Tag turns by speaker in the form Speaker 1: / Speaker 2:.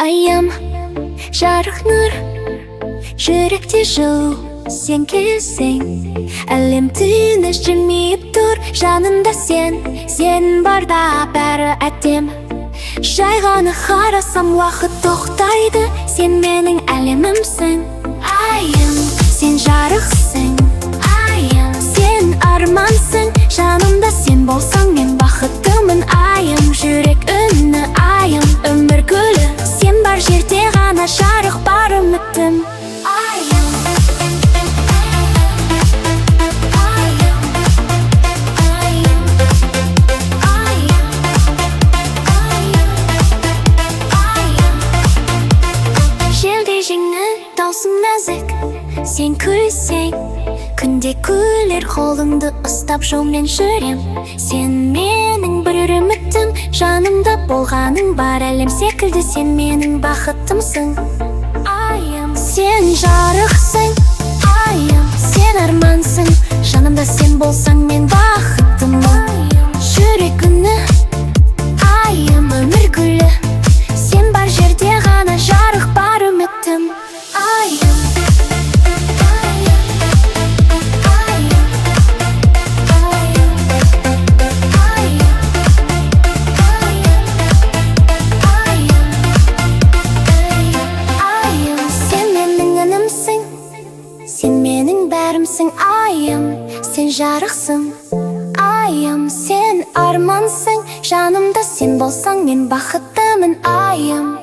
Speaker 1: айым, жарық нұр, жүректе жылу, сен келсең. Әлем тыныш жүрмейіп тұр, жанымда сен барда бәрі әдем. Жай ғана қарасам уақыт тоқтайды, сен менің әлемімсің. Айым, сен жарықсың, айым, сен армансың. Жанымда сен болсаң мен бақыттымын. Айым, жүрек үні, айым, өмір гүлі. Сен бар жерде ғана жарық бар үмітім. Даусың нәзік, сен күлсең, күнде күлер қолыңды ұстап жолмен жүрем. Сен менің бір үмітім, жанымда болғаның бар. Әлем секілді сен менің бақытымсың. Айым, сен жарықсың, айым, сен армансың. Жанымда сен болсаң мен бақыттымын. Жүрек үні, айым, өмір гүлі. Сен бар жерде ғана жарық бар үмітім. Сен менің бәрімсің, айым, сен жарықсың, айым, сен армансың. Жанымда сен болсаң мен бақыттымын, айым.